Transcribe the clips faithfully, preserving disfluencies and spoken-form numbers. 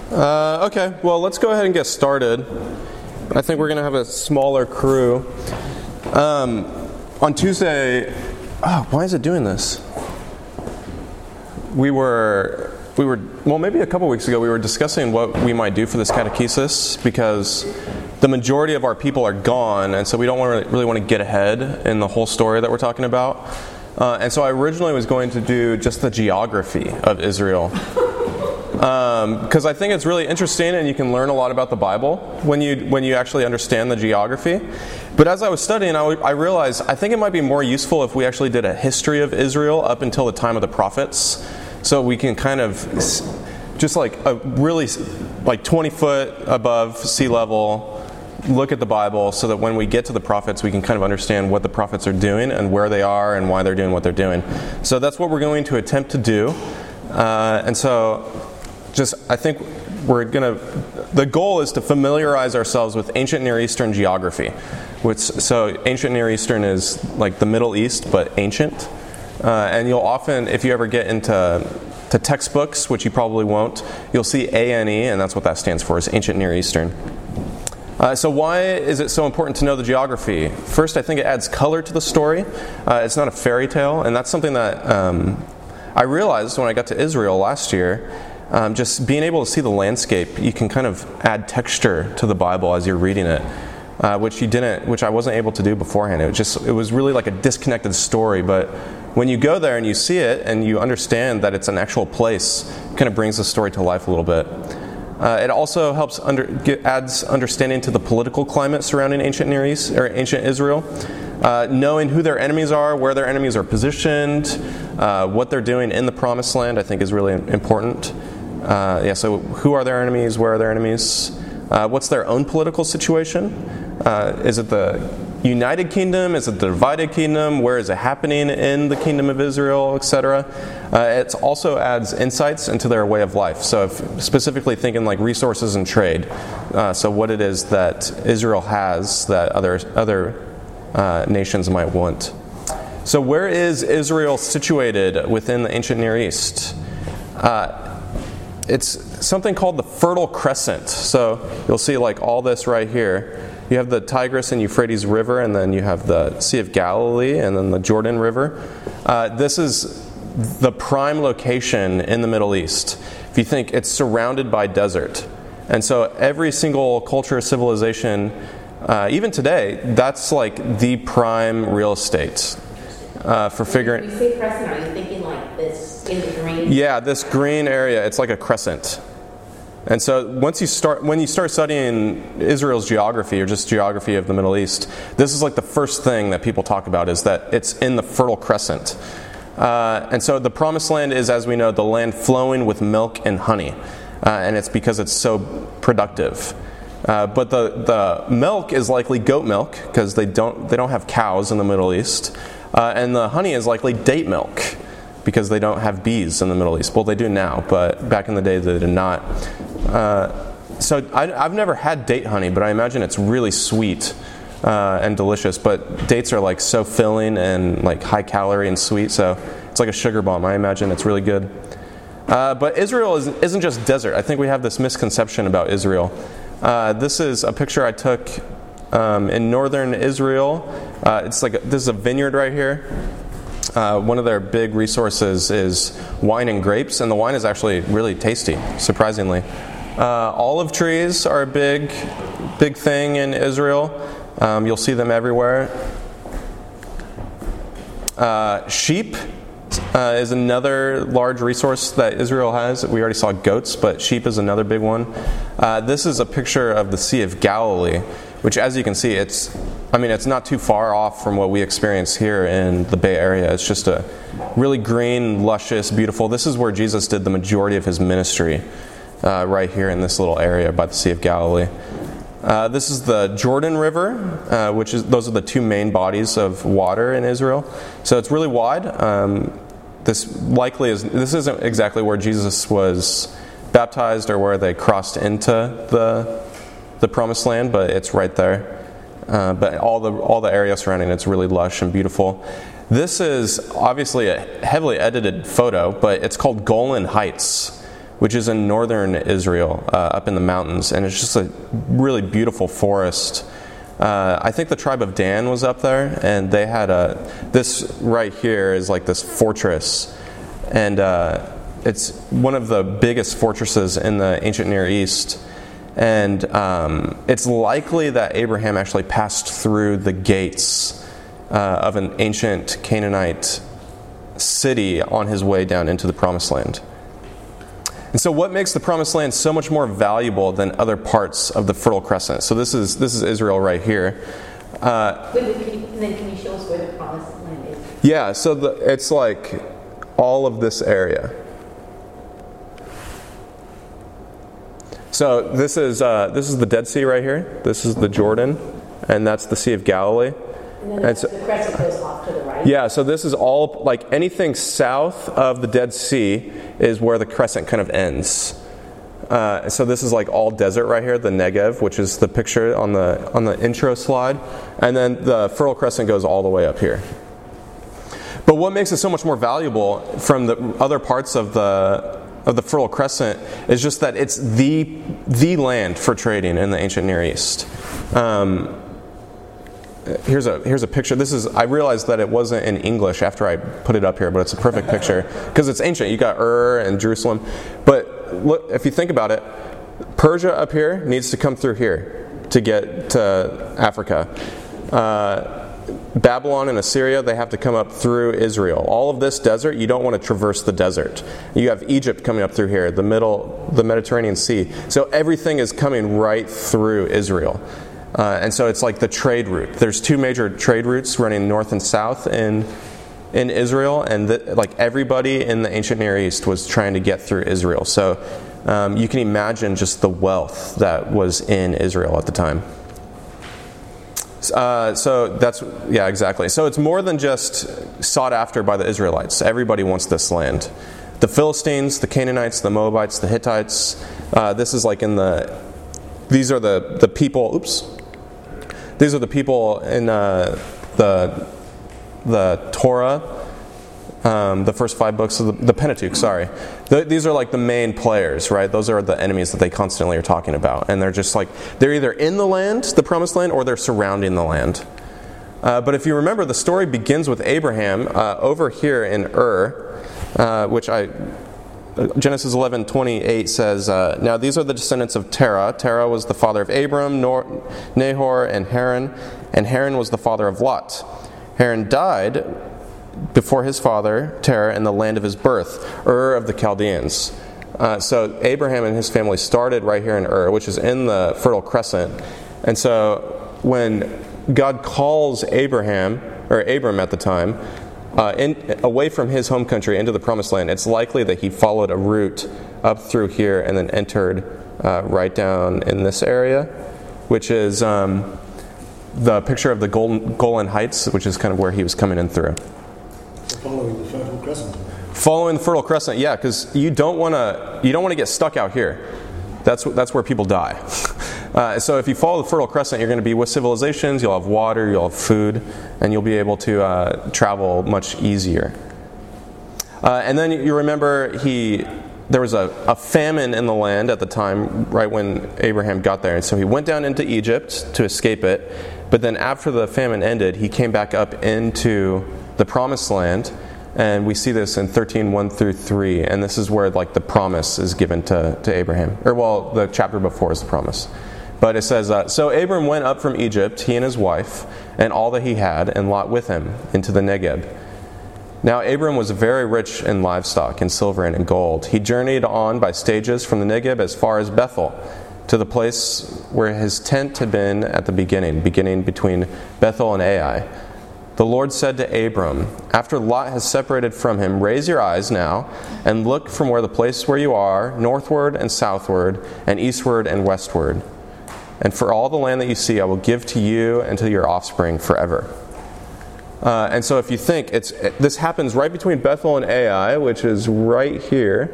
Uh, okay, well, let's go ahead and get started. I think we're going to have a smaller crew. Um, on Tuesday, oh, why is it doing this? We were, we were, well, maybe a couple weeks ago, we were discussing what we might do for this catechesis because the majority of our people are gone, and so we don't want to really want to get ahead in the whole story that we're talking about. Uh, and so I originally was going to do just the geography of Israel. Because um, I think it's really interesting, and you can learn a lot about the Bible when you when you actually understand the geography. But as I was studying, I, w- I realized I think it might be more useful if we actually did a history of Israel up until the time of the prophets, so we can kind of just like a really like twenty foot above sea level look at the Bible, so that when we get to the prophets, we can kind of understand what the prophets are doing and where they are and why they're doing what they're doing. So that's what we're going to attempt to do, uh, and so. Just, I think we're going to, the goal is to familiarize ourselves with ancient Near Eastern geography. Which, so ancient Near Eastern is like the Middle East, but ancient. Uh, and you'll often, if you ever get into to textbooks, which you probably won't, you'll see A N E, and that's what that stands for, is ancient Near Eastern. Uh, so why is it so important to know the geography? First, I think it adds color to the story. Uh, it's not a fairy tale, and that's something that um, I realized when I got to Israel last year. Um, just being able to see the landscape, you can kind of add texture to the Bible as you're reading it, uh, which you didn't, which I wasn't able to do beforehand. It was just, it was really like a disconnected story. But when you go there and you see it and you understand that it's an actual place, it kind of brings the story to life a little bit. Uh, it also helps under, get, adds understanding to the political climate surrounding ancient Near East or ancient Israel. Uh, knowing who their enemies are, where their enemies are positioned, uh, what they're doing in the Promised Land, I think is really important. Uh, yeah, so who are their enemies? Where are their enemies? Uh, what's their own political situation? Uh, is it the United Kingdom? Is it the divided kingdom? Where is it happening in the kingdom of Israel, et cetera? Uh, it also adds insights into their way of life. So if specifically thinking like resources and trade. Uh, so what it is that Israel has that other other uh, nations might want. So where is Israel situated within the ancient Near East? Uh, It's something called the Fertile Crescent. So you'll see like all this right here. You have the Tigris and Euphrates River, and then you have the Sea of Galilee, and then the Jordan River. Uh, this is the prime location in the Middle East. If you think it's surrounded by desert. And so every single culture, civilization, uh, even today, that's like the prime real estate. Uh, for figuring. When you say crescent, are you thinking like this in the green? Yeah, this green area, it's like a crescent. And so once you start, when you start studying Israel's geography or just geography of the Middle East, this is like the first thing that people talk about is that it's in the Fertile Crescent. Uh, and so the Promised Land is, as we know, the land flowing with milk and honey. Uh, and it's because it's so productive. Uh, but the, the milk is likely goat milk because they don't they don't have cows in the Middle East. Uh, and the honey is likely date milk because they don't have bees in the Middle East. Well, they do now, but back in the day they did not. Uh, so I, I've never had date honey, but I imagine it's really sweet uh, and delicious. But dates are like so filling and like high calorie and sweet, so it's like a sugar bomb. I imagine it's really good. Uh, but Israel is, isn't just desert. I think we have this misconception about Israel. Uh, this is a picture I took Um, in northern Israel. Uh, it's like a, this is a vineyard right here. Uh, one of their big resources is wine and grapes, and the wine is actually really tasty, surprisingly. Uh, olive trees are a big, big thing in Israel. Um, you'll see them everywhere. Uh, sheep uh, is another large resource that Israel has. We already saw goats, but sheep is another big one. Uh, this is a picture of the Sea of Galilee, which, as you can see, it's, I mean, it's not too far off from what we experience here in the Bay Area. It's just a really green, luscious, beautiful. This is where Jesus did the majority of his ministry, uh, right here in this little area by the Sea of Galilee. Uh, this is the Jordan River, uh, which is those are the two main bodies of water in Israel. So it's really wide. Um, this likely is this isn't exactly where Jesus was baptized or where they crossed into the the Promised Land, but it's right there. Uh, but all the all the area surrounding it's really lush and beautiful. This is obviously a heavily edited photo, but it's called Golan Heights, which is in northern Israel, uh, up in the mountains, and it's just a really beautiful forest. Uh, I think the tribe of Dan was up there, and they had a, this right here is like this fortress, and uh, it's one of the biggest fortresses in the ancient Near East. And um, it's likely that Abraham actually passed through the gates uh, of an ancient Canaanite city on his way down into the Promised Land. And so what makes the Promised Land so much more valuable than other parts of the Fertile Crescent? So this is this is Israel right here. Uh, Wait, wait, can you, and then can you show us where the Promised Land is? yeah, so the, it's like all of this area. So this is uh, this is the Dead Sea right here. This is the Jordan, and that's the Sea of Galilee. And then And the, so- the crescent goes off to the right. Yeah, so this is all, like anything south of the Dead Sea is where the crescent kind of ends. Uh, so this is like all desert right here, the Negev, which is the picture on the on the intro slide, and then the Fertile Crescent goes all the way up here. But what makes it so much more valuable from the other parts of the of the Fertile Crescent is just that it's the the land for trading in the ancient Near East. Um, Here's a here's a picture. This is I realized that it wasn't in English after I put it up here, but it's a perfect picture because it's ancient. You got Ur and Jerusalem, but look, if you think about it, Persia up here needs to come through here to get to Africa. Uh, Babylon and Assyria, they have to come up through Israel. All of this desert, you don't want to traverse the desert. You have Egypt coming up through here, the middle, the Mediterranean Sea. So everything is coming right through Israel. Uh, and so it's like the trade route. There's two major trade routes running north and south in in Israel, and the, like everybody in the ancient Near East was trying to get through Israel. So um, you can imagine just the wealth that was in Israel at the time. Uh, so that's yeah, exactly. So it's more than just sought after by the Israelites. Everybody wants this land. The Philistines, the Canaanites, the Moabites, the Hittites. Uh, this is like in the. These are the the people. Oops. These are the people in uh, the the Torah, um, the first five books of the, the Pentateuch. Sorry, the, these are like the main players, right? Those are the enemies that they constantly are talking about, and they're just like they're either in the land, the Promised Land, or they're surrounding the land. Uh, but if you remember, the story begins with Abraham uh, over here in Ur, uh, which I. Genesis eleven twenty-eight says, uh, Now these are the descendants of Terah. Terah was the father of Abram, Nor- Nahor, and Haran. And Haran was the father of Lot. Haran died before his father, Terah, in the land of his birth, Ur of the Chaldeans. Uh, so Abraham and his family started right here in Ur, which is in the Fertile Crescent. And so when God calls Abraham, or Abram at the time, Uh, in, away from his home country into the Promised Land, it's likely that he followed a route up through here and then entered uh, right down in this area, which is um, the picture of the Golan, Golan Heights, which is kind of where he was coming in through. Following the Fertile Crescent. Following the Fertile Crescent, yeah, because you don't want to you don't want to get stuck out here. That's that's where people die. Uh, so if you follow the Fertile Crescent, you're going to be with civilizations, you'll have water, you'll have food, and you'll be able to uh, travel much easier. Uh, and then you remember he there was a, a famine in the land at the time, right when Abraham got there. And so he went down into Egypt to escape it. But then after the famine ended, he came back up into the Promised Land. And we see this in thirteen, one through three. And this is where like the promise is given to, to Abraham. Or well, the chapter before is the promise. But it says, uh, So Abram went up from Egypt, he and his wife, and all that he had, and Lot with him, into the Negeb. Now Abram was very rich in livestock, in silver and in gold. He journeyed on by stages from the Negeb as far as Bethel, to the place where his tent had been at the beginning, beginning between Bethel and Ai. The Lord said to Abram, after Lot has separated from him, raise your eyes now, and look from where the place where you are, northward and southward, and eastward and westward. And for all the land that you see, I will give to you and to your offspring forever. Uh, and so if you think, it's it, this happens right between Bethel and Ai, which is right here,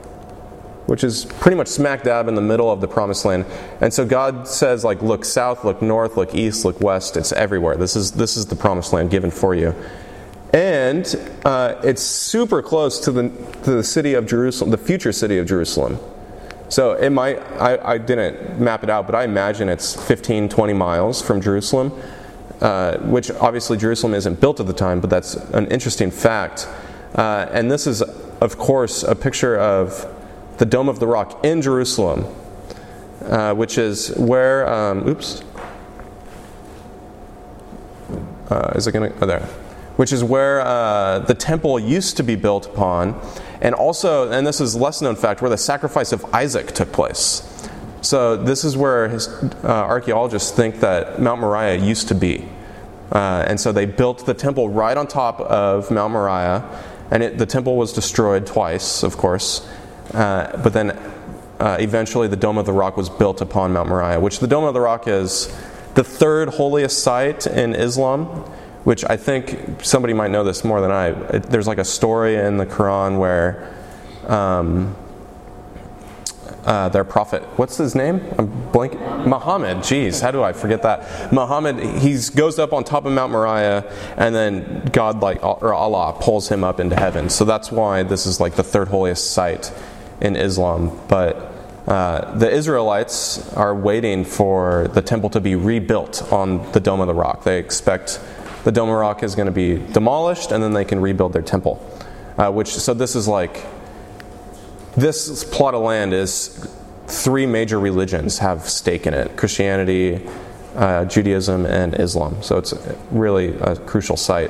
which is pretty much smack dab in the middle of the Promised Land. And so God says, like, look south, look north, look east, look west. It's everywhere. This is this is the Promised Land given for you. and uh, it's super close to the to the city of Jerusalem, the future city of Jerusalem. So it might, I, I didn't map it out, but I imagine it's fifteen, twenty miles from Jerusalem, uh, which obviously Jerusalem isn't built at the time, but that's an interesting fact. Uh, and this is, of course, a picture of the Dome of the Rock in Jerusalem, uh, which is where, um, oops, uh, is it going to, oh there, which is where uh, the temple used to be built upon, and also, and this is a less known fact, where the sacrifice of Isaac took place. So this is where his, uh, archaeologists think that Mount Moriah used to be. Uh, and so they built the temple right on top of Mount Moriah, and it, the temple was destroyed twice, of course. Uh, but then uh, eventually the Dome of the Rock was built upon Mount Moriah, which the Dome of the Rock is the third holiest site in Islam, which I think somebody might know this more than I. It, there's like a story in the Quran where um, uh, their prophet, what's his name? I'm blanking. Muhammad. Jeez, how do I forget that? Muhammad, he goes up on top of Mount Moriah, and then God, like, or Allah, pulls him up into heaven. So that's why this is like the third holiest site in Islam. But uh, the Israelites are waiting for the temple to be rebuilt on the Dome of the Rock. They expect the Dome of the Rock is going to be demolished, and then they can rebuild their temple. Uh, which so this is like this plot of land is three major religions have stake in it: Christianity, uh, Judaism, and Islam. So it's really a crucial site.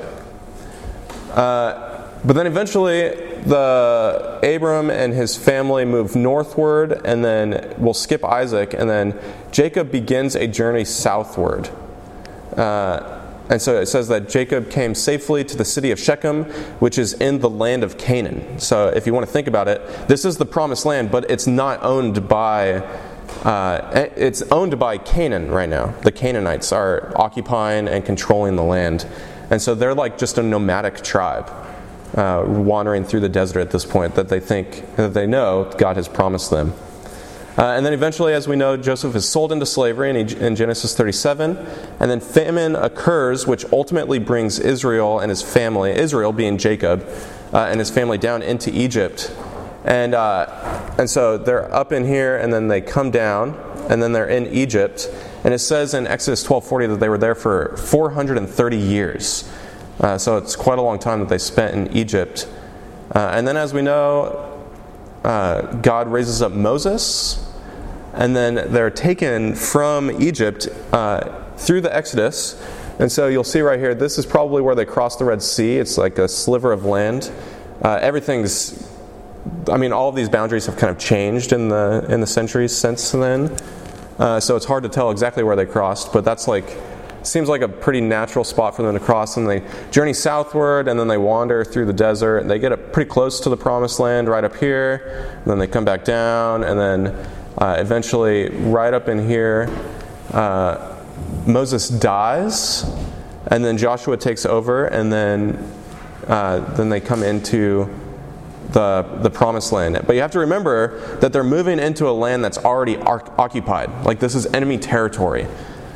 Uh, but then eventually, the Abram and his family move northward, and then we'll skip Isaac, and then Jacob begins a journey southward. Uh, And so it says that Jacob came safely to the city of Shechem, which is in the land of Canaan. So if you want to think about it, this is the promised land, but it's not owned by, uh, it's owned by Canaan right now. The Canaanites are occupying and controlling the land. And so they're like just a nomadic tribe, uh, wandering through the desert at this point that they think, that they know God has promised them. Uh, and then eventually, as we know, Joseph is sold into slavery in, in Genesis thirty-seven. And then famine occurs, which ultimately brings Israel and his family, Israel being Jacob, uh, and his family down into Egypt. And uh, and so they're up in here, and then they come down, and then they're in Egypt. And it says in Exodus twelve forty that they were there for four hundred thirty years. Uh, so it's quite a long time that they spent in Egypt. Uh, and then, as we know, uh, God raises up Moses. And then they're taken from Egypt uh, through the Exodus. And so you'll see right here, this is probably where they crossed the Red Sea. It's like a sliver of land. Uh, everything's, I mean, all of these boundaries have kind of changed in the in the centuries since then. Uh, so it's hard to tell exactly where they crossed, but that's like, seems like a pretty natural spot for them to cross. And they journey southward, and then they wander through the desert. And they get up pretty close to the Promised Land right up here. And then they come back down, and then Uh, eventually, right up in here, uh, Moses dies, and then Joshua takes over, and then uh, then they come into the the Promised Land. But you have to remember that they're moving into a land that's already ar- occupied. Like, this is enemy territory,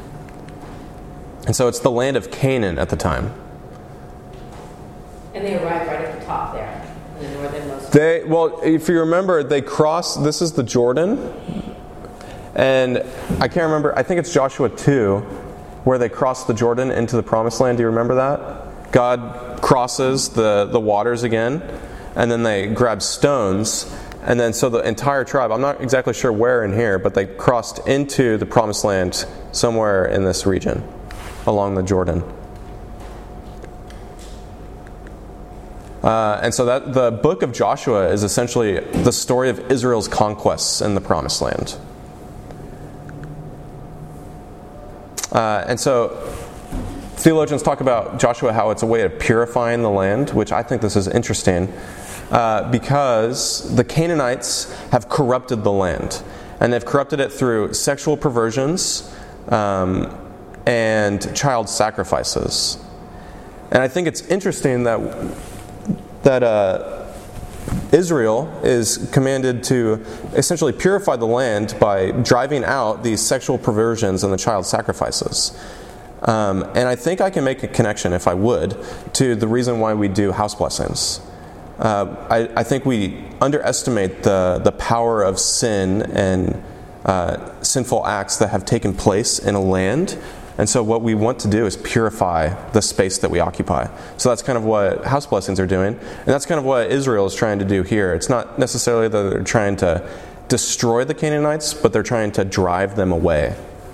and so it's the land of Canaan at the time. And they arrive right at the top there. The northernmost. They well, if you remember, they cross. This is the Jordan, and I can't remember. I think it's Joshua two, where they cross the Jordan into the Promised Land. Do you remember that? God crosses the the waters again, and then they grab stones, and then so the entire tribe. I'm not exactly sure where in here, but they crossed into the Promised Land somewhere in this region, along the Jordan. Uh, and so that the book of Joshua is essentially the story of Israel's conquests in the Promised Land. Uh, and so theologians talk about Joshua, how it's a way of purifying the land, which I think this is interesting, uh, because the Canaanites have corrupted the land. And they've corrupted it through sexual perversions um, and child sacrifices. And I think it's interesting that that uh, Israel is commanded to essentially purify the land by driving out these sexual perversions and the child sacrifices. Um, and I think I can make a connection, if I would, to the reason why we do house blessings. Uh, I, I think we underestimate the, the power of sin and uh, sinful acts that have taken place in a land. And so what we want to do is purify the space that we occupy. So that's kind of what house blessings are doing. And that's kind of what Israel is trying to do here. It's not necessarily that they're trying to destroy the Canaanites, but they're trying to drive them away.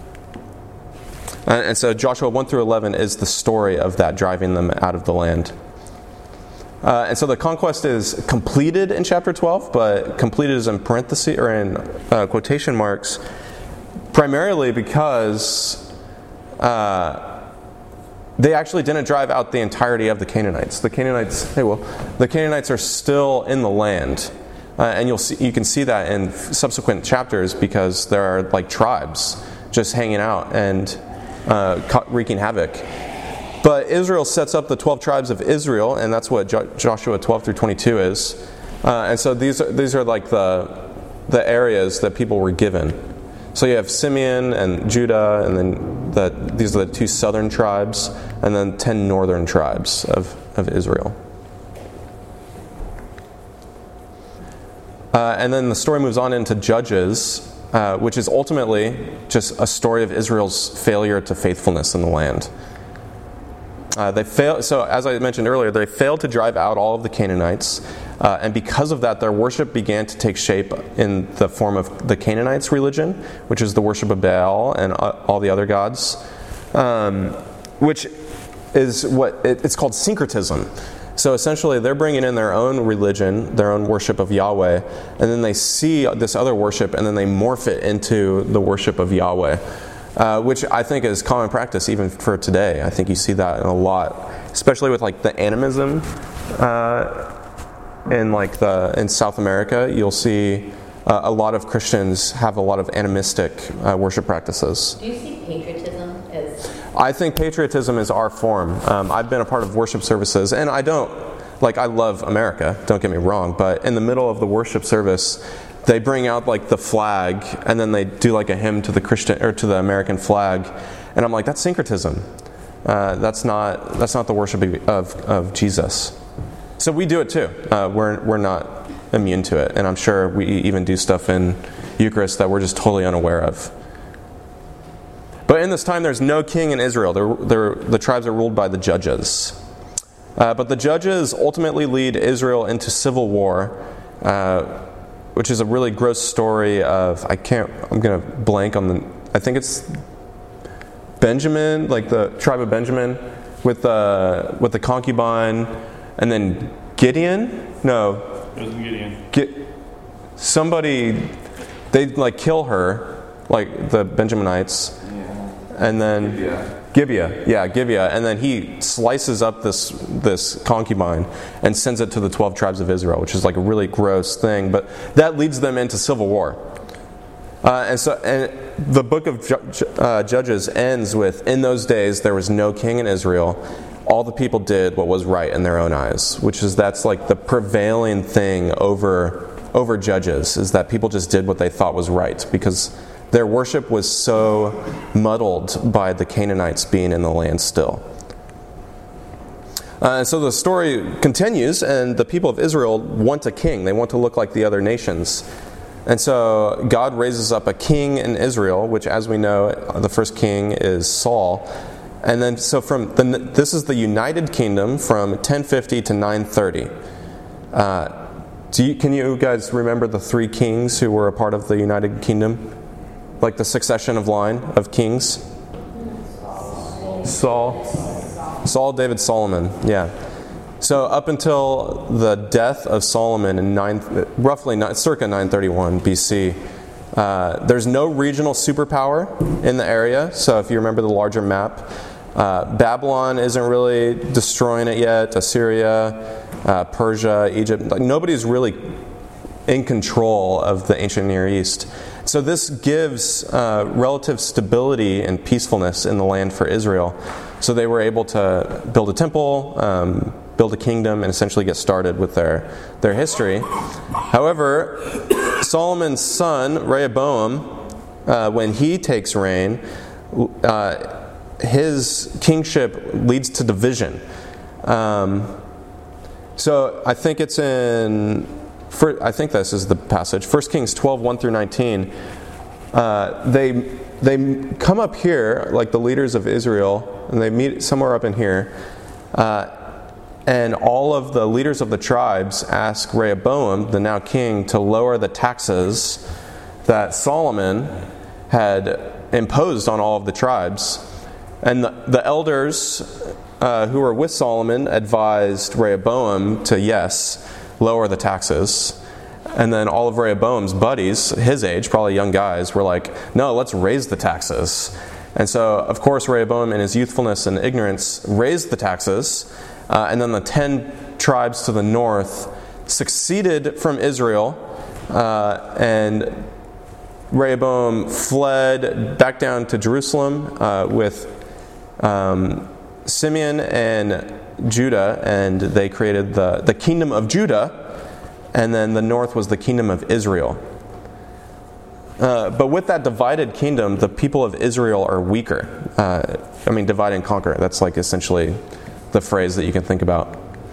And so Joshua one through eleven is the story of that, driving them out of the land. Uh, and so the conquest is completed in chapter twelve, but completed is in parentheses or in uh, quotation marks, primarily because uh, they actually didn't drive out the entirety of the Canaanites. The Canaanites, hey, well, the Canaanites are still in the land, uh, and you'll see, you can see that in subsequent chapters because there are like tribes just hanging out and uh, wreaking havoc. But Israel sets up the twelve tribes of Israel, and that's what jo- Joshua twelve through twenty-two is. Uh, and so these are, these are like the the areas that people were given. So you have Simeon and Judah, and then the, these are the two southern tribes, and then ten northern tribes of, of Israel. Uh, and then the story moves on into Judges, uh, which is ultimately just a story of Israel's failure to faithfulness in the land. Uh, they fail, so as I mentioned earlier, they failed to drive out all of the Canaanites, uh, and because of that, their worship began to take shape in the form of the Canaanites' religion, which is the worship of Baal and all the other gods, um, which is what it, it's called syncretism. So essentially, they're bringing in their own religion, their own worship of Yahweh, and then they see this other worship, and then they morph it into the worship of Yahweh. Uh, which I think is common practice even for today. I think you see that in a lot, especially with like the animism uh, in like the in South America. You'll see uh, a lot of Christians have a lot of animistic uh, worship practices. Do you see patriotism as? I think patriotism is our form. Um, I've been a part of worship services, and I don't like I love America. Don't get me wrong, but in the middle of the worship service, they bring out like the flag, and then they do like a hymn to the Christian or to the American flag, and I'm like, that's syncretism. Uh, that's not that's not the worship of of Jesus. So we do it too. Uh, we're we're not immune to it, and I'm sure we even do stuff in Eucharist that we're just totally unaware of. But in this time, there's no king in Israel. They're, they're, the tribes are ruled by the judges. Uh, but the judges ultimately lead Israel into civil war. Uh, which is a really gross story of, I can't, I'm going to blank on the, I think it's Benjamin, like the tribe of Benjamin, with the, with the concubine, and then Gideon? No. It wasn't Gideon. Get, somebody, they like kill her, like the Benjaminites, Yeah. and then... Gibeah. Gibeah, yeah, Gibeah, and then he slices up this this concubine and sends it to the twelve tribes of Israel, which is like a really gross thing, but that leads them into civil war. Uh, and so, and the book of Ju- uh, Judges ends with, in those days there was no king in Israel. All the people did what was right in their own eyes, which is that's like the prevailing thing over over Judges, is that people just did what they thought was right because their worship was so muddled by the Canaanites being in the land still. Uh, so the story continues, and the people of Israel want a king. They want to look like the other nations. And so God raises up a king in Israel, which, as we know, the first king is Saul. And then, so from the, this is the United Kingdom from ten fifty to nine thirty. Uh, do you, can you guys remember the three kings who were a part of the United Kingdom? Like the succession of line of kings? Saul. Saul, David, Solomon. Yeah. So up until the death of Solomon in nine, roughly circa nine thirty-one B C, uh, there's no regional superpower in the area. So if you remember the larger map, uh, Babylon isn't really destroying it yet. Assyria, uh, Persia, Egypt. Like nobody's really in control of the ancient Near East. So this gives uh, relative stability and peacefulness in the land for Israel. So they were able to build a temple, um, build a kingdom, and essentially get started with their, their history. However, Solomon's son, Rehoboam, uh, when he takes reign, uh, his kingship leads to division. Um, so I think it's in, for, I think this is the passage, First Kings twelve, one through nineteen. Uh, they they come up here, like the leaders of Israel, and they meet somewhere up in here. Uh, and all of the leaders of the tribes ask Rehoboam, the now king, to lower the taxes that Solomon had imposed on all of the tribes. And the, the elders uh, who were with Solomon advised Rehoboam to, yes, lower the taxes. And then all of Rehoboam's buddies, his age, probably young guys, were like, no, let's raise the taxes. And so, of course, Rehoboam, in his youthfulness and ignorance, raised the taxes. Uh, and then the ten tribes to the north succeeded from Israel, uh, and Rehoboam fled back down to Jerusalem uh, with um, Simeon and Judah, and they created the, the kingdom of Judah, and then the north was the kingdom of Israel. Uh, but with that divided kingdom, the people of Israel are weaker. Uh, I mean, divide and conquer. That's like essentially the phrase that you can think about.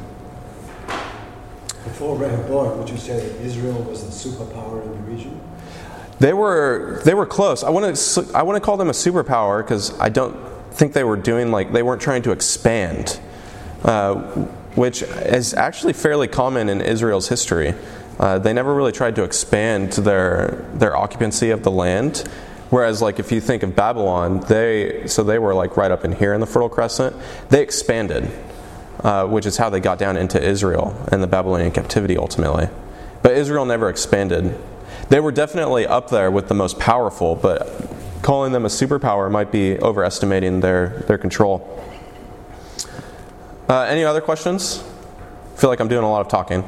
Before Rehoboam, would you say Israel was the superpower in the region? They were they were close. I want to I want to call them a superpower because I don't think they were doing like they weren't trying to expand, uh, which is actually fairly common in Israel's history. Uh, they never really tried to expand their their occupancy of the land. Whereas, like, if you think of Babylon, they so they were like right up in here in the Fertile Crescent. They expanded, uh, which is how they got down into Israel and the Babylonian captivity ultimately. But Israel never expanded. They were definitely up there with the most powerful, but calling them a superpower might be overestimating their their control. Uh, any other questions? I feel like I'm doing a lot of talking.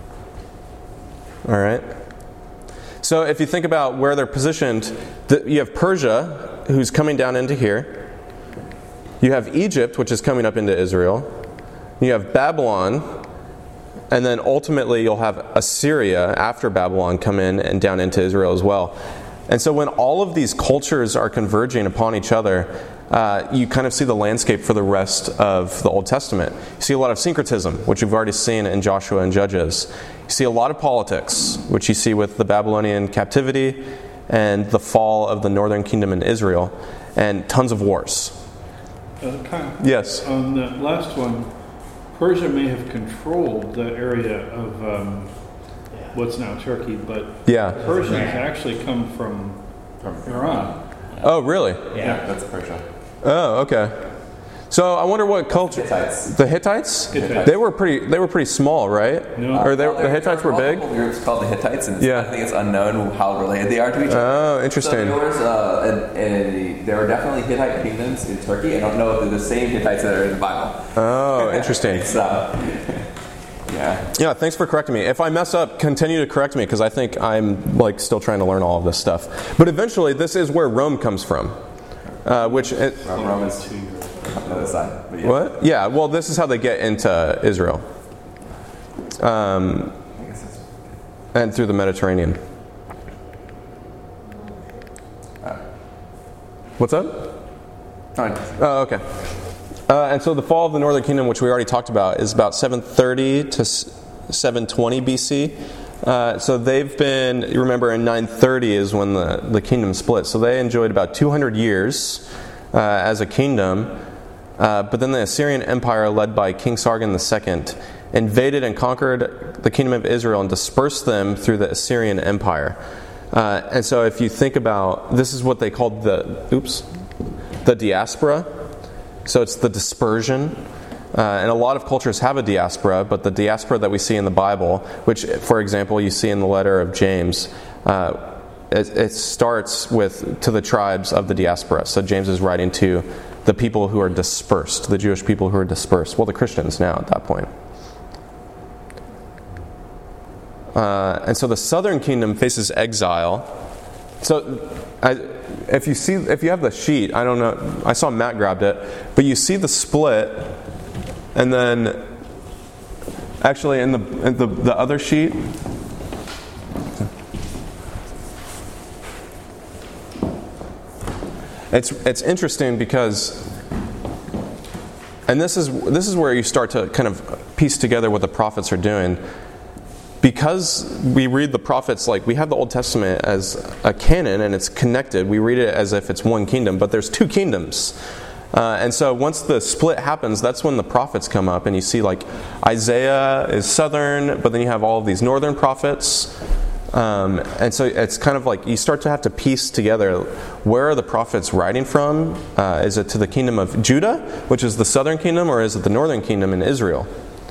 All right. So if you think about where they're positioned, you have Persia, who's coming down into here. You have Egypt, which is coming up into Israel. You have Babylon, and then ultimately you'll have Assyria after Babylon come in and down into Israel as well. And so when all of these cultures are converging upon each other, uh, you kind of see the landscape for the rest of the Old Testament. You see a lot of syncretism, which you've already seen in Joshua and Judges. You see a lot of politics, which you see with the Babylonian captivity and the fall of the northern kingdom in Israel, and tons of wars. Uh, Kyle, yes? On the last one, Persia may have controlled the area of um, what's now Turkey, but yeah. Persians actually come from, from Iran. Oh, really? Yeah, that's Persia. Oh, okay. So I wonder what culture. Hittites. The Hittites? Hittites. They were pretty. They were pretty small, right? No. Or they, Well, the Hittites were big. multiple groups called the Hittites, and it's, Yeah. I think it's unknown how related they are to each other. Oh, interesting. So there was, uh, a, a, there are definitely Hittite kingdoms in Turkey. I don't know if they're the same Hittites that are in the Bible. Oh, interesting. It's, uh, yeah. Yeah, thanks for correcting me. If I mess up, continue to correct me because I think I'm like still trying to learn all of this stuff. But eventually, this is where Rome comes from, uh, which it, Ro- Romans two on the other side. But yeah. what? Yeah. Well, this is how they get into Israel, um, I guess that's, and through the Mediterranean. uh, What's up? oh, Oh, okay. Uh, and so the fall of the Northern Kingdom, which we already talked about, is about seven thirty to seven twenty B C. Uh, so they've been, you remember, in nine thirty is when the, the kingdom split. So they enjoyed about two hundred years uh, as a kingdom. Uh, but then the Assyrian Empire, led by King Sargon the Second, invaded and conquered the kingdom of Israel and dispersed them through the Assyrian Empire. Uh, and so if you think about, this is what they called the, oops, the diaspora. So it's the dispersion. Uh, and a lot of cultures have a diaspora, but the diaspora that we see in the Bible, which, for example, you see in the letter of James, uh, it, it starts with to the tribes of the diaspora. So James is writing to the people who are dispersed, the Jewish people who are dispersed. Well, the Christians now at that point. Uh, and so the southern kingdom faces exile. So I, if you see, if you have the sheet, I don't know, I saw Matt grabbed it, but you see the split, and then actually in the in the, the other sheet, it's it's interesting because and this is this is where you start to kind of piece together what the prophets are doing. Because we read the prophets like we have the Old Testament as a canon and it's connected. We read it as if it's one kingdom, but there's two kingdoms. Uh, and so once the split happens, that's when the prophets come up, and you see like Isaiah is southern, but then you have all of these northern prophets. Um, and so it's kind of like you start to have to piece together, where are the prophets writing from? Uh, is it to the kingdom of Judah, which is the southern kingdom, or is it the northern kingdom in Israel?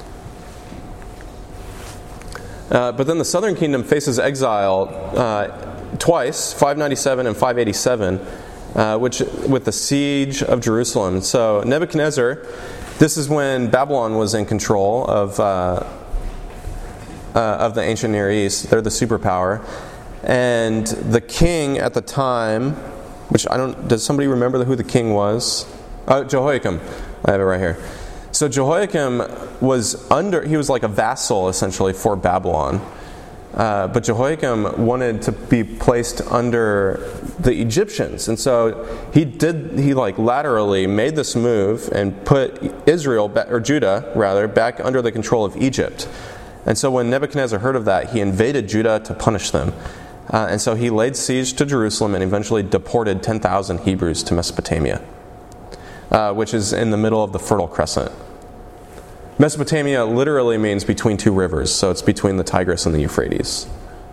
Uh, but then the southern kingdom faces exile uh, twice, five ninety-seven and five eighty-seven. Uh, which with the siege of Jerusalem. So Nebuchadnezzar, this is when Babylon was in control of uh, uh, of the ancient Near East. They're the superpower, and the king at the time, which I don't. Does somebody remember who the king was? Oh, Jehoiakim. I have it right here. So Jehoiakim was under. He was like a vassal essentially for Babylon. Uh, but Jehoiakim wanted to be placed under the Egyptians, and so he did. He like laterally made this move and put Israel or Judah rather back under the control of Egypt. And so when Nebuchadnezzar heard of that, he invaded Judah to punish them. Uh, and so he laid siege to Jerusalem and eventually deported ten thousand Hebrews to Mesopotamia, uh, which is in the middle of the Fertile Crescent. Mesopotamia literally means between two rivers, so it's between the Tigris and the Euphrates.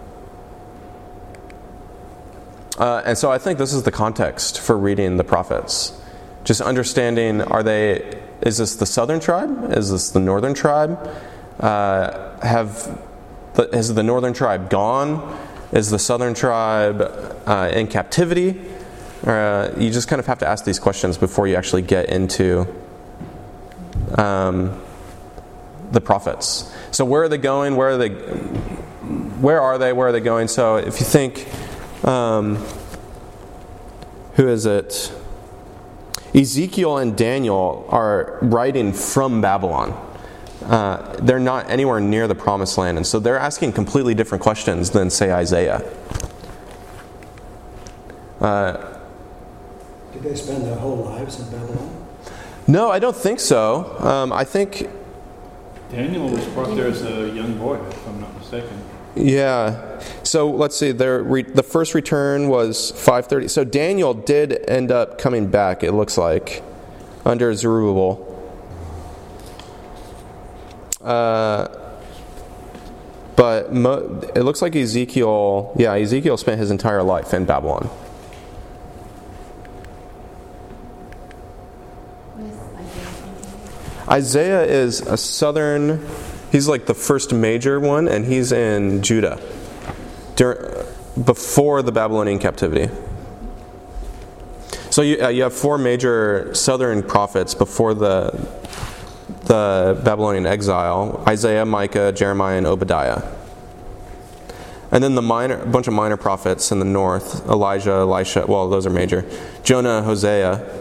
Uh, and so I think this is the context for reading the prophets. Just understanding, are they? Is this the southern tribe? Is this the northern tribe? Uh, have the, has the northern tribe gone? Is the southern tribe uh, in captivity? Uh, you just kind of have to ask these questions before you actually get into Um, the prophets. So where are they going? Where are they? Where are they? Where are they going? So if you think, um, who is it? Ezekiel and Daniel are writing from Babylon. Uh, they're not anywhere near the Promised Land, and so they're asking completely different questions than, say, Isaiah. Uh, Did they spend their whole lives in Babylon? no, I don't think so. Um, I think. Daniel was brought there as a young boy, if I'm not mistaken. Yeah. So let's see. Their re- the first return was five thirty. So Daniel did end up coming back, it looks like, under Zerubbabel. Uh, but mo- it looks like Ezekiel, yeah, Ezekiel spent his entire life in Babylon. Isaiah is a southern, he's like the first major one, and he's in Judah dur- before the Babylonian captivity. So you, uh, you have four major southern prophets before the the Babylonian exile: Isaiah, Micah, Jeremiah, and Obadiah. And then the minor, a bunch of minor prophets in the north: Elijah, Elisha. Well, those are major. Jonah, Hosea.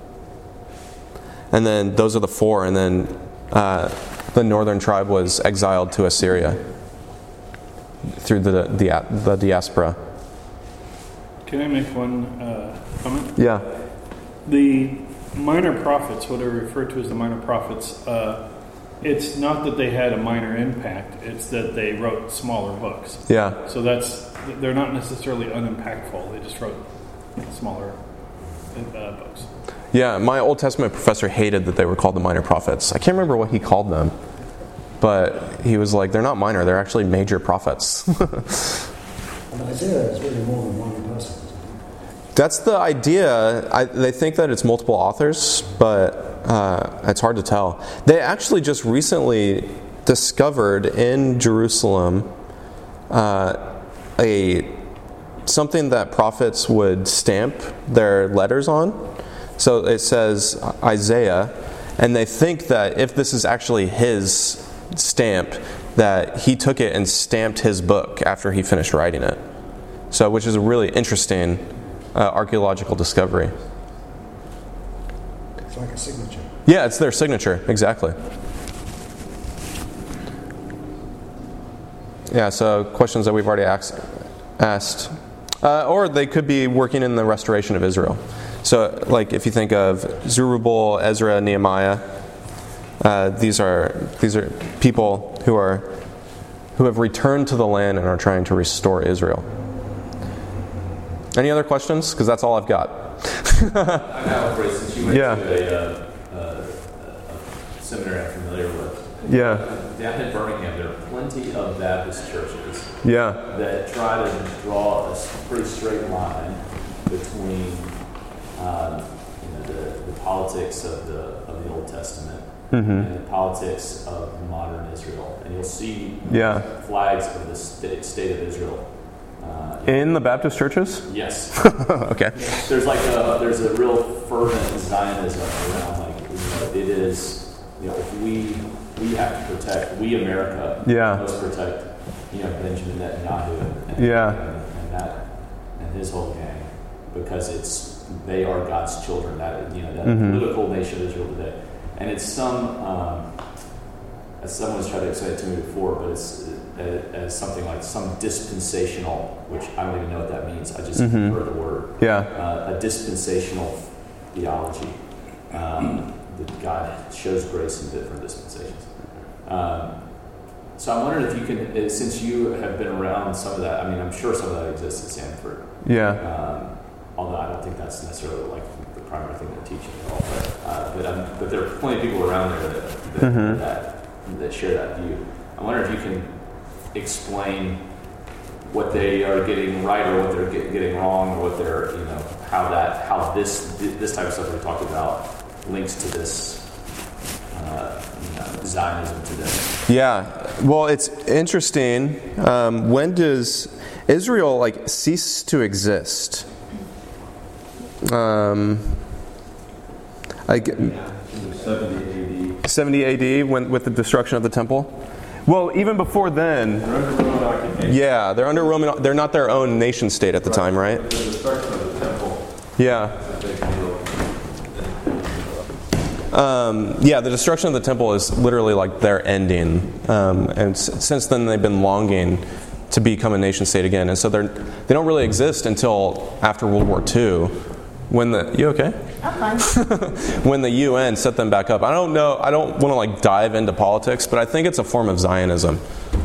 And then those are the four, and then uh, the northern tribe was exiled to Assyria through the the, the diaspora. Can I make one uh, comment? Yeah. The minor prophets, what are referred to as the minor prophets, uh, it's not that they had a minor impact, it's that they wrote smaller books. Yeah. So that's, they're not necessarily unimpactful, they just wrote smaller uh, books. Yeah, my Old Testament professor hated that they were called the minor prophets. I can't remember what he called them, but he was like, they're not minor, they're actually major prophets. And Isaiah is really more than one person. That's the idea. I, they think that it's multiple authors, but uh, it's hard to tell. They actually just recently discovered in Jerusalem uh, a something that prophets would stamp their letters on. So it says Isaiah, and they think that if this is actually his stamp, that he took it and stamped his book after he finished writing it. So, which is a really interesting uh, archaeological discovery. It's like a signature. Yeah, it's their signature, exactly. Yeah, so questions that we've already asked. asked. Uh, or they could be working in the restoration of Israel. So, like, if you think of Zerubbabel, Ezra, Nehemiah, Uh, these are these are people who are who have returned to the land and are trying to restore Israel. Any other questions? Because that's all I've got. I have a since you went Yeah. to a, uh, uh, a seminary I'm familiar with. Yeah. Down in Birmingham, there are plenty of Baptist churches Yeah. that try to draw a pretty straight line between um, you know, the, the politics of the of the Old Testament Mm-hmm. and the politics of modern Israel, and you'll see Yeah. flags of the state, state of Israel. Uh, In the Baptist churches? yes, Okay. there's like a there's a real fervent Zionism around like you know, it is you know if we we have to protect we America Yeah. must protect you know Benjamin Netanyahu and, Yeah. and, and that and his whole gang because it's they are God's children that you know that Mhm. political nation of Israel today and it's some um, as someone's tried to explain it to me before but it's uh, as something like some dispensational which I don't even know what that means I just Mhm. heard the word Yeah. uh, a dispensational theology um, that God shows grace in different dispensations. Um, so I'm wondering if you can, uh, since you have been around some of that, I mean, I'm sure some of that exists at Sanford. Yeah. Um, although I don't think that's necessarily like the primary thing they're teaching at all. But, uh, but, um, but there are plenty of people around there that that, Mhm. that that share that view. I wonder if you can explain what they are getting right or what they're get, getting wrong, or what they're, you know, how that, how this this type of stuff we talked about links to this uh, you know, Zionism today. Yeah. Well, it's interesting. Um, when does Israel like cease to exist? Um, I g- seventy A D. seventy A D when with the destruction of the temple. Well, even before then. They're under Roman occupation. Yeah, they're under Roman. They're not their own nation state at the time, right? The destruction of the temple Yeah. is a big deal. Um, yeah, the destruction of the temple is literally like their ending, um, and s- since then they've been longing to become a nation state again, and so they're they don't really exist until after World War Two, when the you okay? I'm fine. When the U N set them back up. I don't know. I don't want to like dive into politics, but I think it's a form of Zionism,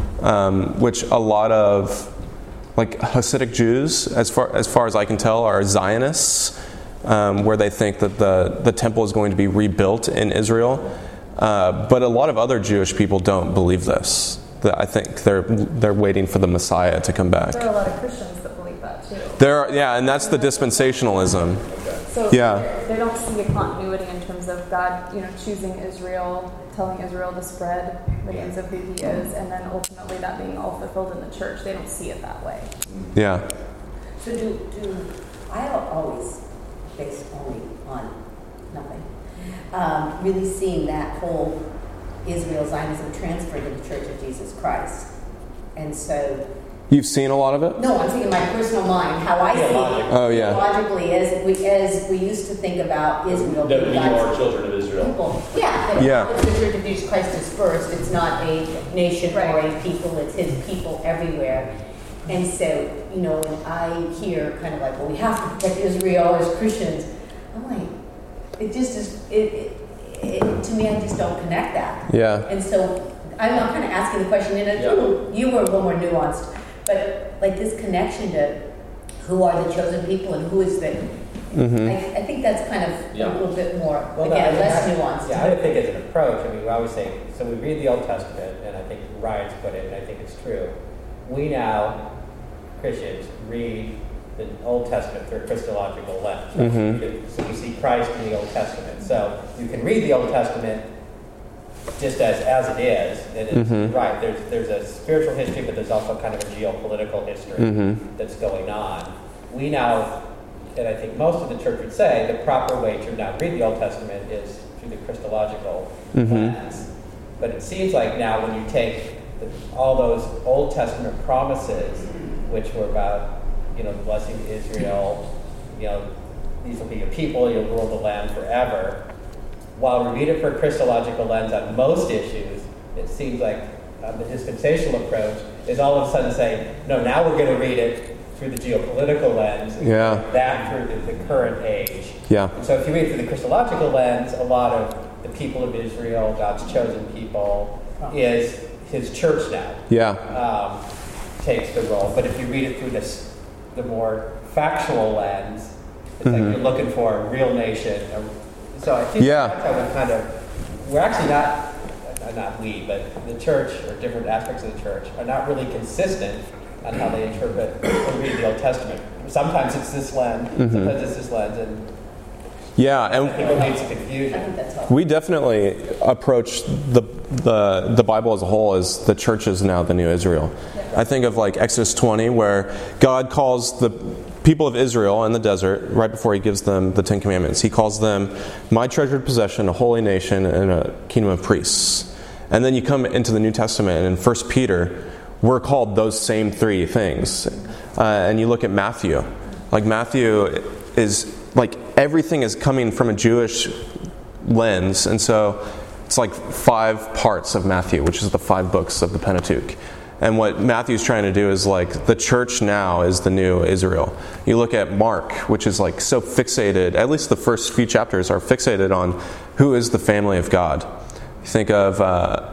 um, which a lot of like Hasidic Jews, as far as far as I can tell, are Zionists. Um, where they think that the, the temple is going to be rebuilt in Israel. Uh, but a lot of other Jewish people don't believe this. That I think they're they're waiting for the Messiah to come back. There are a lot of Christians that believe that too. There are, yeah, and that's the dispensationalism. So Yeah. they don't see a continuity in terms of God, you know, choosing Israel, telling Israel to spread the news of who He is, and then ultimately that being all fulfilled in the church. They don't see it that way. Yeah. So do, do, I always, based only on nothing, um, really seeing that whole Israel Zionism transferred to the Church of Jesus Christ. And so, You've seen a lot of it? no, I'm thinking in my personal mind, how I see it. Oh, yeah. Logically, as we, as we used to think about Israel. That being we are God's children of Israel. people. Yeah, that Yeah. the Church of Jesus Christ is first. It's not a nation or Right. a people. It's His people everywhere. And so, you know, when I hear kind of like, well, we have to protect Israel as Christians, I'm like, it just is, it, it, it, to me, I just don't connect that. Yeah. And so I'm, I'm kind of asking the question, and Yeah. you, you were a little more nuanced, but like this connection to who are the chosen people and who is the, Mm-hmm. I, I think that's kind of Yeah. a little bit more, Well, no, again, I- less I- nuanced. Yeah, I think as an approach, I mean, we always say, so we read the Old Testament, and I think Ryan's put it, and I think it's true. We now, Christians, read the Old Testament through a Christological lens. So, Mhm. we- so we see Christ in the Old Testament. So you can read the Old Testament just as, as it is, and it's Mhm. right. There's there's a spiritual history, but there's also kind of a geopolitical history Mhm. that's going on. We now, and I think most of the church would say, the proper way to now read the Old Testament is through the Christological Mhm. lens. But it seems like now when you take the, all those Old Testament promises, which were about, you know, blessing Israel, you know, these will be your people, you'll rule the land forever. While we read it for a Christological lens on most issues, it seems like uh, the dispensational approach is all of a sudden saying, no, now we're going to read it through the geopolitical lens, and Yeah. that through the, the current age. Yeah. And so if you read through the Christological lens, a lot of the people of Israel, God's chosen people, is his church now. Yeah. Um, takes the role. But if you read it through this, the more factual lens, it's Mm-hmm. like you're looking for a real nation. A- So I think Yeah. that's how we kind of, we're actually not, uh, not we, but the church, or different aspects of the church, are not really consistent on how they interpret or read the Old Testament. Sometimes it's this lens, Mm-hmm. sometimes it's this lens, and Yeah, I think and it leads to I confusion. think that's helpful. we definitely approach the, the the Bible as a whole as the church is now the new Israel. I think of like Exodus twenty, where God calls the people of Israel in the desert, right before he gives them the Ten Commandments, he calls them my treasured possession, a holy nation, and a kingdom of priests. And then you come into the New Testament, and in First Peter, we're called those same three things. Uh, and you look at Matthew. Like Matthew is, like everything is coming from a Jewish lens. And so it's like five parts of Matthew, which is the five books of the Pentateuch. And what Matthew's trying to do is like the church now is the new Israel. You look at Mark, which is like so fixated, at least the first few chapters are fixated on who is the family of God. You think of, uh,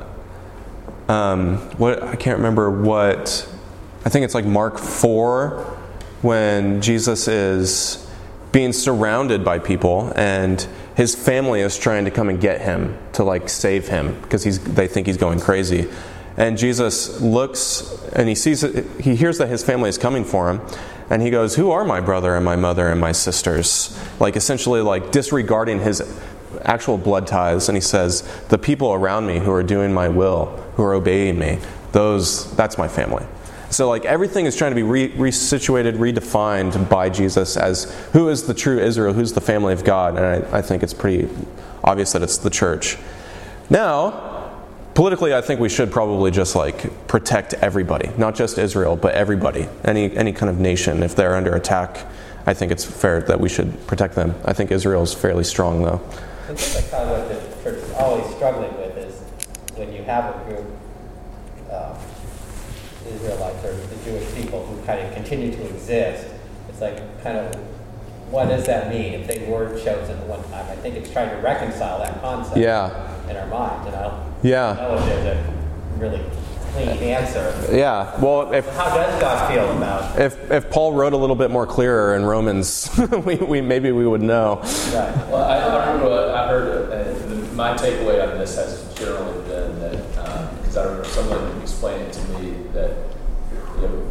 um, what I can't remember what, I think it's like Mark four, when Jesus is being surrounded by people and his family is trying to come and get him to like save him because he's they think he's going crazy. And Jesus looks and he sees it, he hears that his family is coming for him, and he goes, "Who are my brother and my mother and my sisters?" Like essentially like disregarding his actual blood ties, and he says, "The people around me who are doing my will, who are obeying me, those that's my family." So like everything is trying to be re- resituated, redefined by Jesus as who is the true Israel, who's the family of God, and I, I think it's pretty obvious that it's the church. Now, politically, I think we should probably just like protect everybody, not just Israel, but everybody, any any kind of nation. If they're under attack, I think it's fair that we should protect them. I think Israel is fairly strong, though. I think like kind of what the church is always struggling with is when you have a group, um, Israelites or the Jewish people who kind of continue to exist. It's like kind of, what does that mean if they were chosen at one time? I think it's trying to reconcile that concept Yeah. in our minds. And I don't Yeah. know if there's a really clean answer. Yeah. Well, if How does God feel about it? if if Paul wrote a little bit more clearer in Romans, we, we maybe we would know. Right. Well, I, I remember what I heard, uh, the, my takeaway on this has generally been that, because I remember someone explaining to me that, you know,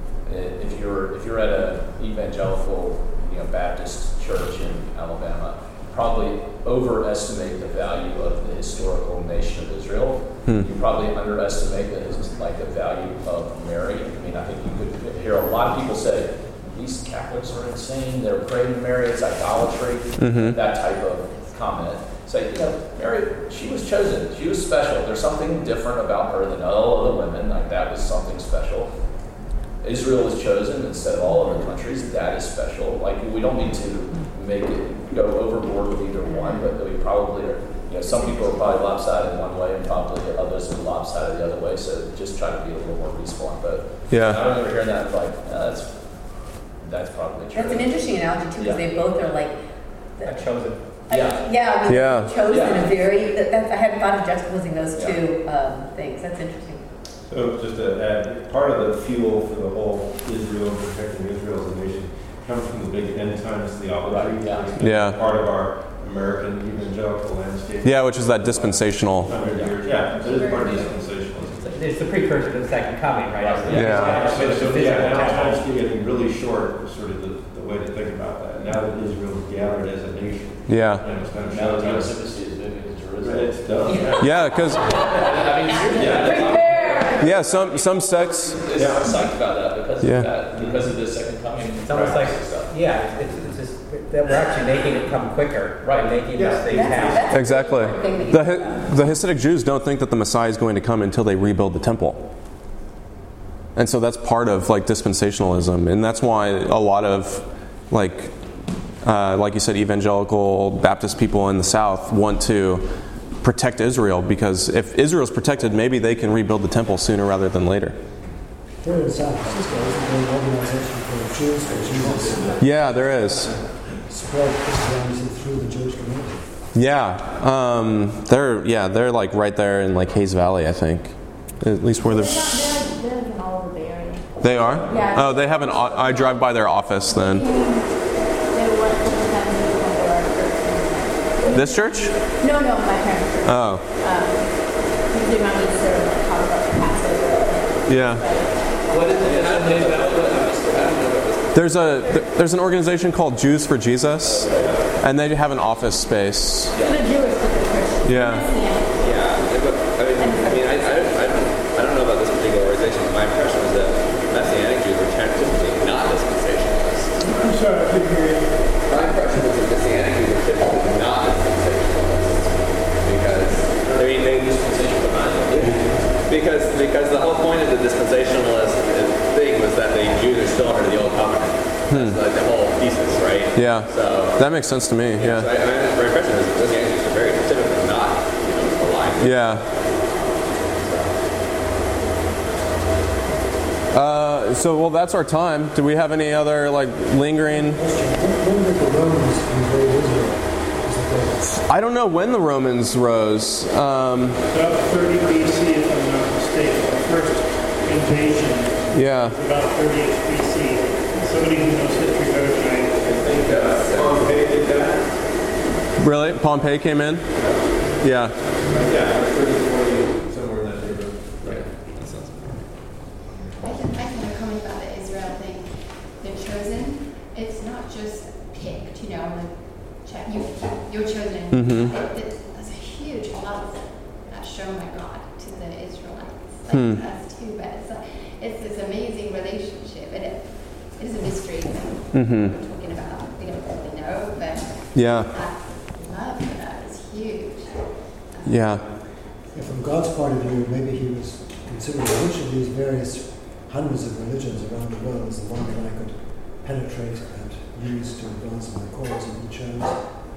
if you're if you're at an evangelical, you know, Baptist church in Alabama, probably overestimate the value of the historical nation of Israel. Hmm. You probably underestimate the like the value of Mary. I mean, I think you could hear a lot of people say, these Catholics are insane, they're praying to Mary, it's idolatry, Mhm. that type of comment. Say, you know, Mary, she was chosen, she was special. There's something different about her than all other women, like that was something special. Israel was chosen instead of all other countries, that is special. Like, we don't need to make it go overboard with either one, but we probably are, you know, some people are probably lopsided one way and probably others are lopsided the other way, so just try to be a little more reasonable on both. Yeah. I remember hearing that, like, uh, that's that's probably true. That's an interesting analogy too, because Yeah. they both are like, A chosen. I- Yeah. yeah, we Yeah. chosen Yeah. a very. That, that's, I hadn't thought of juxtaposing those Yeah. two um, things. That's interesting. So just to add, part of the fuel for the whole Israel, protecting Israel as a nation, comes from the big end times theology. Right, yeah. It's been Yeah. Part of our American evangelical landscape. Yeah, which is that dispensational. Hundred years, yeah, it is part of dispensationalism. It's the precursor to the second coming, right? Right. Yeah. It's So, the so, physical yeah, now temple. time's getting really short, is sort of the, the way to think about that. Now that Israel is gathered as a nation, Yeah. and it's kind of Now the showing us. Mississippi is moving to Jerusalem. It's done, yeah. Yeah, because I mean, seriously, yeah, some some sects. It's I'm psyched about that because Yeah. of that, because of the second coming. It's almost like, practice and stuff. yeah, it's, it's just that we're actually making it come quicker, right? Making Yeah. these things That's, happen. that's a Exactly. good thing that you The think Ha- about. the Hasidic Jews don't think that the Messiah is going to come until they rebuild the temple. And so that's part of like dispensationalism, and that's why a lot of like uh, like you said, evangelical Baptist people in the South want to protect Israel, because if Israel's protected, maybe they can rebuild the temple sooner rather than later. There in San Francisco, isn't there an organization for Jews for Jesus? Yeah, there is. Spread Christianity through the Jewish community. Yeah, um, they're yeah they're like right there in like Hayes Valley, I think. At least where They're they're. not, they're, they're like in all over the area. They are. Yeah. Oh, they have an. o- I drive by their office then. They went to the time they went to our church. This church? No, no, my parents' church. Oh, Um, usually around Easter, like, talk about the Passover. yeah. What is it? I don't know about this. There's a there's an organization called Jews for Jesus, and they have an office space. The Jewish church. Yeah. Yeah, but, I mean, I, mean I, I, I, don't, I don't know about this particular organization. My impression was that Messianic Jews were technically not dispensationalists. I'm sorry, I couldn't hear you. My impression was that Messianic Jews were typically not dispensationalists because I mean they because because the whole point of the dispensationalist thing was that the Jews are still under the old covenant. That's like the whole thesis, right? Yeah. So That makes sense to me. Yeah. So I, I mean, my impression is that Messianic Jews are very typically not, you know, aligned. Yeah. Uh, so well, that's our time. Do we have any other like lingering? When did the Romans invade Israel? Is it the- I don't know when the Romans rose. Um, About thirty B C, if I'm not mistaken, the first invasion yeah. was about thirty-eight B C. Somebody who knows history better than I I think uh, Pompey did that. Really? Pompey came in? Yeah. Yeah, thirty, forty, somewhere in that neighborhood. Right. That sounds I can, I can comment about the Israel thing. They're chosen. It's not just picked, you know, like, check, you, you're chosen. Mhm. It, it, there's a huge love that's shown by God to the Israelites, like Hmm. to us too. But it's, like, it's this amazing relationship, and it, it is a mystery that Mhm. we're talking about. We don't really know, but Yeah. that love for that is huge. Yeah. Yeah, from God's point of view, maybe he was considering which of these various hundreds of religions around the world was the one that I could penetrate and use to advance my cause, and he chose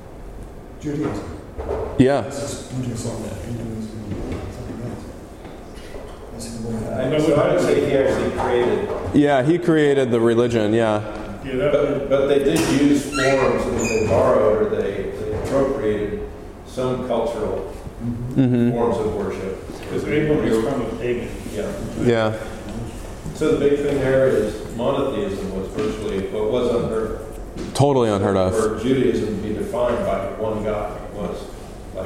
Judaism. Yeah. This is Buddhism, Hinduism, and something else. That's the way I know, so I would say he actually created, Yeah, he created the religion. Yeah. Yeah, that but, but they did use forms, I mean, they borrowed or they, they appropriated some cultural Mhm. forms of worship. because Abram was from a pagan. Yeah. Yeah. So the big thing there is monotheism was virtually what was unheard of. Totally unheard of. For Judaism to be defined by one God was like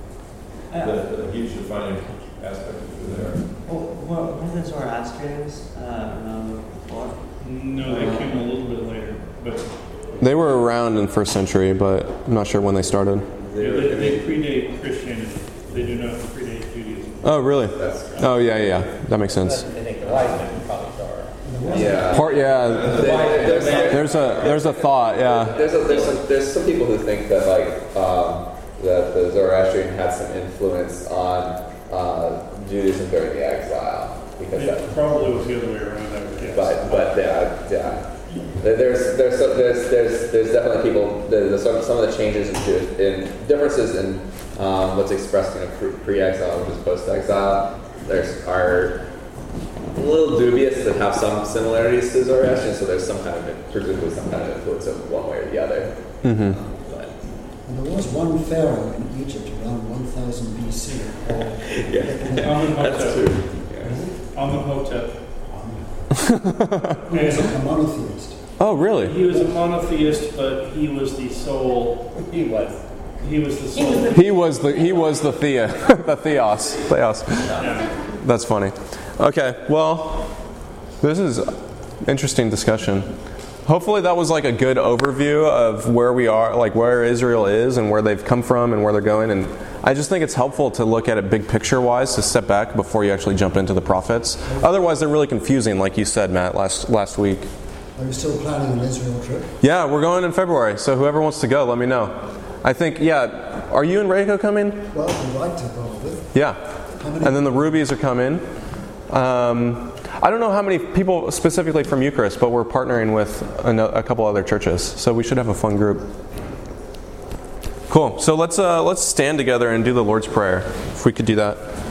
the, the huge defining aspect of there. Well, well, were the Zoroastrians uh, around before? No, they came a little bit later, but They were around in first century, but I'm not sure when they started. yeah, they, they predate Christianity. They do not predate Judaism. Oh, really? That's Oh, yeah, yeah, yeah. That makes sense. I think the wise men probably saw it. yeah. Part, yeah. There's, There's a there's a thought. Yeah. there's, a, there's, some, there's some people who think that like um, that the Zoroastrian had some influence on uh, Judaism during the exile because that, It probably was the other way around, I would guess. but but yeah yeah. There's there's some- there's there's there's definitely people. There's some some of the changes in, Jew- in differences in um, what's expressed in a pre- pre-exile versus post-exile. There's are a little dubious that have some similarities to Zoroastrian. So there's some kind of presumably some kind of influence of one way or the other. Mm-hmm. But And there was one pharaoh in Egypt around one thousand B C. yeah, Amenhotep. that's true. Yeah. Amenhotep. He was a monotheist. Oh, really? He was a monotheist, but he was the sole. He was. He was the sole. He was the he was the thea, the theos, theos. Yeah. That's funny. Okay, well, this is interesting discussion. Hopefully that was like a good overview of where we are, like where Israel is and where they've come from and where they're going. And I just think it's helpful to look at it big picture wise, to step back before you actually jump into the prophets. Otherwise they're really confusing, like you said, Matt, last last week. Are you still planning an Israel trip? Yeah, we're going in February, so whoever wants to go, let me know. I think, yeah, are you and Reiko coming? Well, we'd like to probably. Yeah. How many? And then the Rubies are coming. Um, I don't know how many people specifically from Eucharist, but we're partnering with a, a couple other churches, so we should have a fun group. Cool. So let's uh, let's stand together and do the Lord's Prayer, if we could do that.